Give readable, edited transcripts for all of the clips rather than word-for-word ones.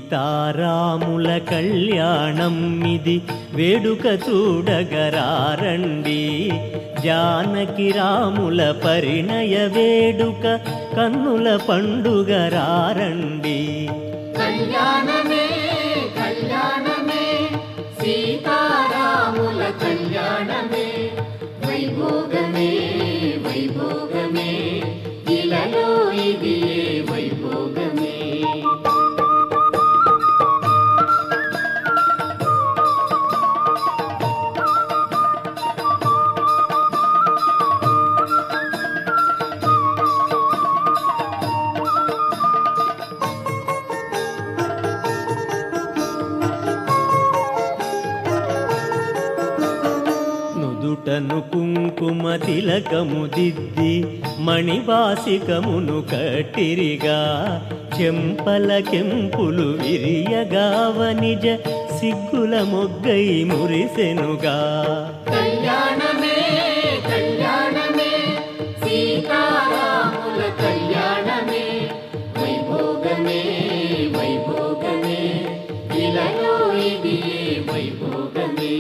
సీతారాముల కళ్యాణం ఇది వేడుక చూడగరారండి. జానకి రాముల పరిణయ వేడుక కన్నుల పండుగ రారండి. కళ్యాణమే కళ్యాణమే సీతారాముల కళ్యాణమే వైభోగమే వైభోగమే ఇలలో ఇది వైభోగమే. నుదుటను కుంకుమ తిలకము దిద్ది మణివాసికమును కట్టిరిగా చెంపల కెంపులు విరియగావ నిజ సిగ్గుల మొగ్గై మురిసెనుగా. కళ్యాణమే కళ్యాణమే సీతారాముల కళ్యాణమే వైభోగమే వైభోగమే ఇలలో ఇది వైభోగమే.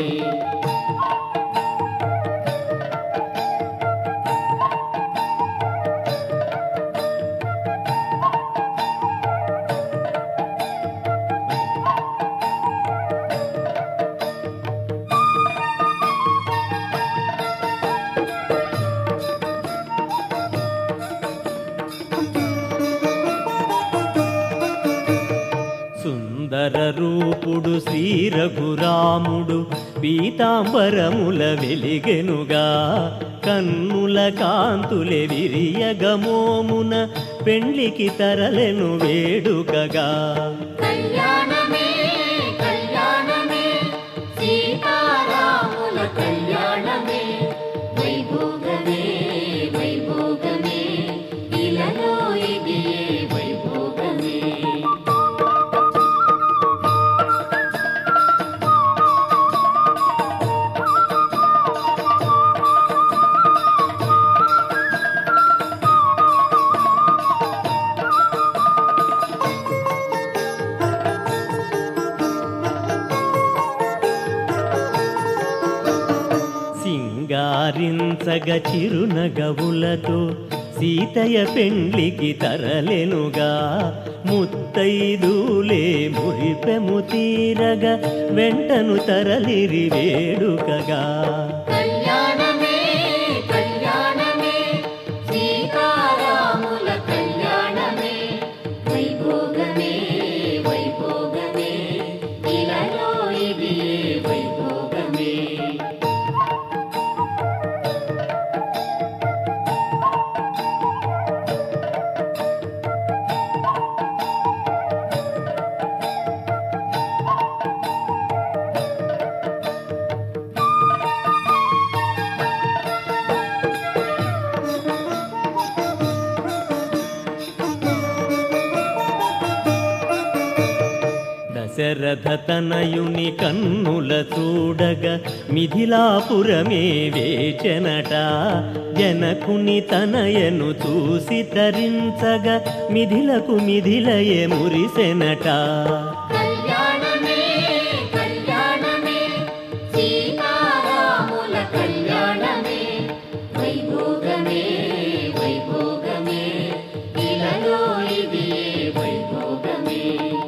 సుందర రూపుడు శ్రీ రఘురాముడు పీతాంబరముల వెలిగెనుగా కన్నుల కాంతులె విరియగమోమున పెండ్లికి తరలెను వేడుకగా. కళ్యాణమే కళ్యాణమే సీతారాముల కళ్యాణమే వైభోగమే వైభోగమే ఇలలో ఇది వైభోగమే. సింగారించగ చిరునగవులతో సీతయ్య పెండ్లికి తరలెనుగా ముత్తైదులే మురిపెము తీరగ వెంటను తరలిరి వేడుకగా. కళ్యాణమే కళ్యాణమే సీతారాముల కళ్యాణమే వైభోగమే వైభోగమే ఇలలో ఇది వైభోగమే. దశరథ తనయుని కన్నుల చూడగ మిథిలాపురమే వేచెనట జనకుని తనయను చూసి తరించగ మిథిలకు మిథిలయే మురిసెనట. కళ్యాణమే కళ్యాణమే సీతారాముల కళ్యాణమే వైభోగమే వైభోగమే ఇలలో ఇది వైభోగమే.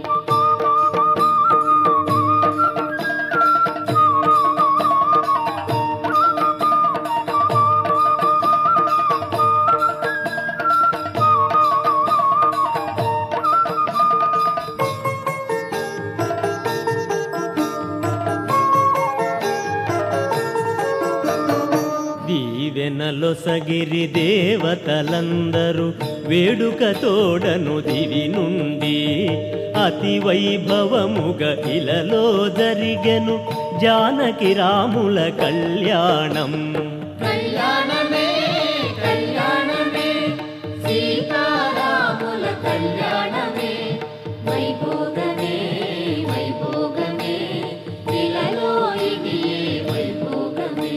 దీవెనలొసగిరి దేవతలందరూ వేడుక తోడను దివి నుండి అతి వైభవముగ ఇలలో జరిగెను జానకి రాముల కళ్యాణం. కళ్యాణమే కళ్యాణమే సీతారాముల కళ్యాణమే వైభోగమే వైభోగమే ఇలలో ఇది వైభోగమే.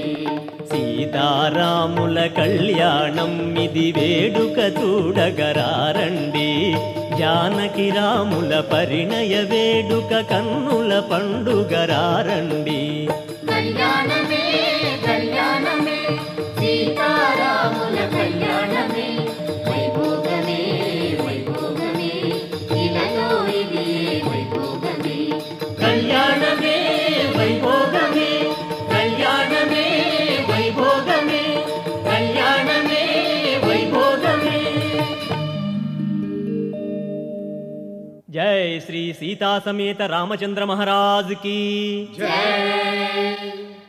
సీతారాముల కళ్యాణం ఇది వేడుక చూడగరారండి. జానకి రాముల పరిణయ వేడుక కన్నుల పండుగ రారండి. కళ్యాణమే కళ్యాణమే సీతారాముల కళ్యాణమే వైభోగమే వైభోగమే ఇలలో ఇది వైభోగమే. కళ్యాణమే వైభోగమే కళ్యాణమే వైభోగమే కళ్యాణమే వైభోగమే. జై శ్రీ సీతా సమేత రామచంద్ర మహారాజ్ की జై.